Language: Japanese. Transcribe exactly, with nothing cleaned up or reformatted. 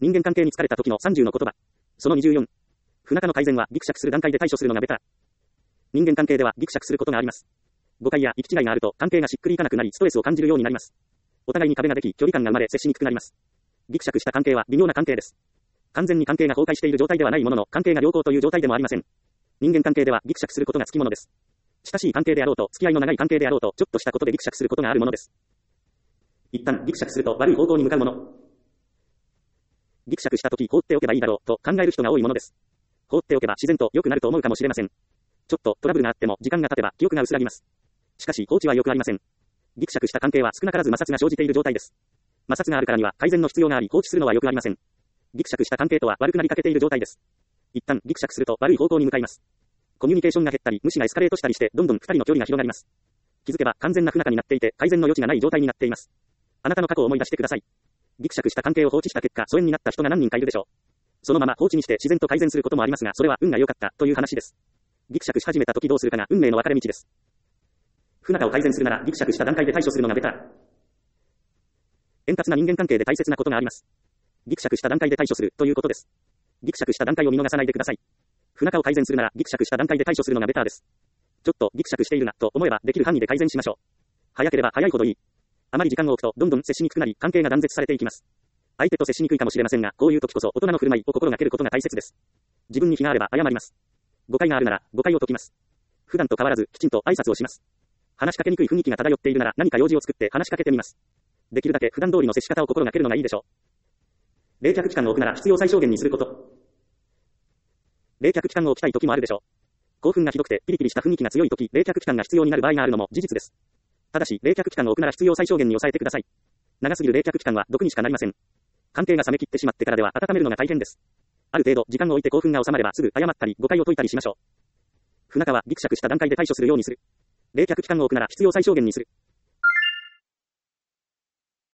人間関係に疲れた時のさんじゅうの言葉。そのにじゅうよん。不仲の改善はギクシャクする段階で対処するのがベター。人間関係ではギクシャクすることがあります。誤解や行き違いがあると関係がしっくりいかなくなりストレスを感じるようになります。お互いに壁ができ距離感が生まれ接しにくくなります。ギクシャクした関係は微妙な関係です。完全に関係が崩壊している状態ではないものの関係が良好という状態でもありません。人間関係ではギクシャクすることがつきものです。親しい関係であろうと付き合いの長い関係であろうとちょっとしたことでギクシャクすることがあるものです。一旦ギクシャクすると悪い方向に向かうもの。ギクシャクしたとき放っておけばいいだろうと考える人が多いものです。放っておけば自然と良くなると思うかもしれません。ちょっとトラブルがあっても時間が経てば記憶が薄らぎます。しかし放置は良くありません。ギクシャクした関係は少なからず摩擦が生じている状態です。摩擦があるからには改善の必要があり放置するのは良くありません。ギクシャクした関係とは悪くなりかけている状態です。一旦ギクシャクすると悪い方向に向かいます。コミュニケーションが減ったり無視がエスカレートしたりしてどんどん二人の距離が広がります。気づけば完全な不仲になっていて改善の余地がない状態になっています。あなたの過去を思い出してください。ギクシャクした関係を放置した結果疎遠になった人が何人かいるでしょう。そのまま放置にして自然と改善することもありますがそれは運が良かったという話です。ギクシャクし始めた時どうするかが運命の分かれ道です。不仲を改善するならギクシャクした段階で対処するのがベター。円滑な人間関係で大切なことがあります。ギクシャクした段階で対処するということです。ギクシャクした段階を見逃さないでください。不仲を改善するならギクシャクした段階で対処するのがベターです。ちょっとギクシャクしているなと思えばできる範囲で改善しましょう。早ければ早いほどいい。あまり時間を置くとどんどん接しにくくなり関係が断絶されていきます。相手と接しにくいかもしれませんがこういう時こそ大人の振る舞いを心がけることが大切です。自分に非があれば謝ります。誤解があるなら誤解を解きます。普段と変わらずきちんと挨拶をします。話しかけにくい雰囲気が漂っているなら何か用事を作って話しかけてみます。できるだけ普段通りの接し方を心がけるのがいいでしょう。冷却期間を置くなら必要最小限にすること。冷却期間を置きたい時もあるでしょう。興奮がひどくてピリピリした雰囲気が強い時冷却期間が必要になる場合があるのも事実です。ただし冷却期間を置くなら必要最小限に抑えてください。長すぎる冷却期間は毒にしかなりません。関係が冷め切ってしまってからでは温めるのが大変です。ある程度時間を置いて興奮が収まればすぐ謝ったり誤解を解いたりしましょう。不仲はギクシャクした段階で対処するようにする。冷却期間を置くなら必要最小限にする。